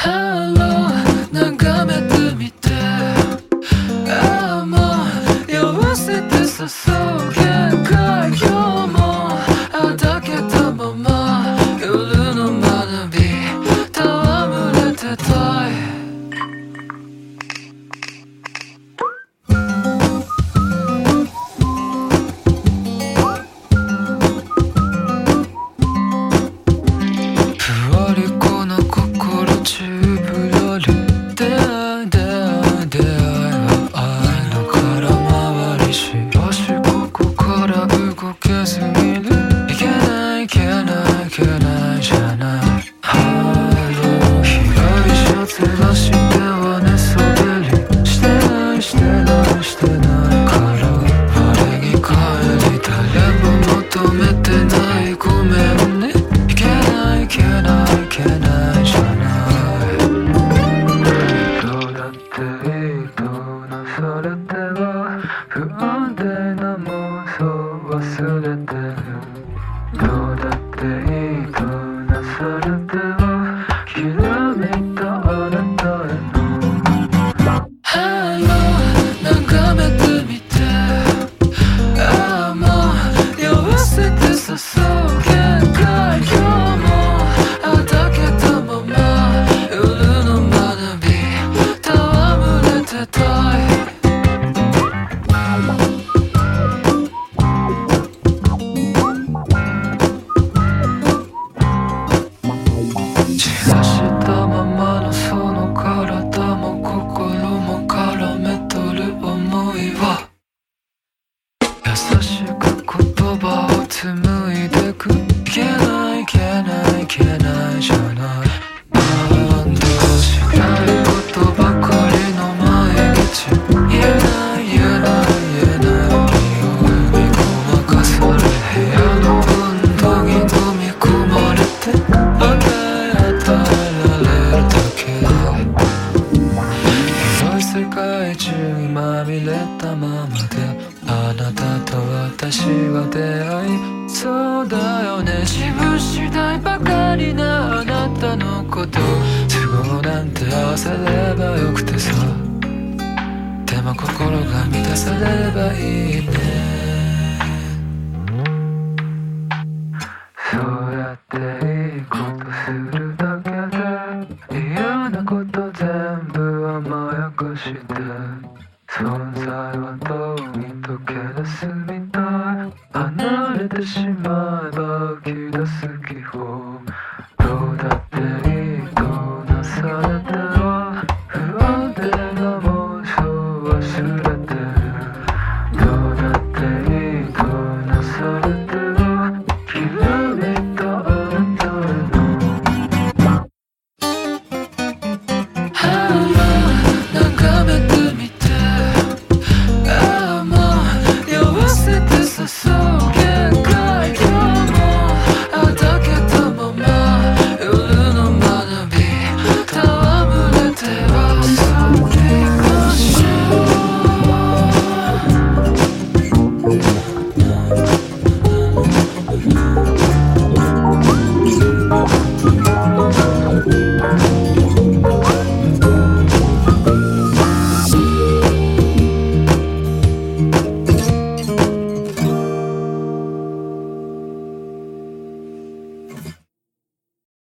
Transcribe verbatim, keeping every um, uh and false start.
Hello 眺めてみて、ああもう酔わせて誘う限界、今日もあだけたまま夜の学び戯れてたい。ふわりこな心宙ぶらり、出会い出会い出会いは愛の空回りし、よしここから動けずにいる、いけないいけないいけないじゃない。ハロー光シャツがしては寝そべり、してないしてないしてないから我に帰り、誰も求めてないごめんね、いけないいけないいけないじゃない。どうだっていいとなされては不安定な妄想忘れてる。どうだっていいとなされてはきらめいたあなたへの Hello 眺めてみて、ああもう酔わせて誘う限界、今日もあだけたまま夜の学び戯れてたい。散らしたままのその体も心も絡めとる想いは、優しく言葉を紡いでく、いけないいけないいけないじゃない。なんだしたいことばかりの毎日、言えない言えない言えない匂いにごまかされ、部屋の温度に飲み込まれて与え与えられるだけ、広い世界中にまみれたままであなたと私は出会い、そうだよね、自分次第ばかりなあなたのこと、都合なんて合わせればよくてさ、でも心が満たされればいいね。そうやっていいことするだけで嫌なこと全部甘やかして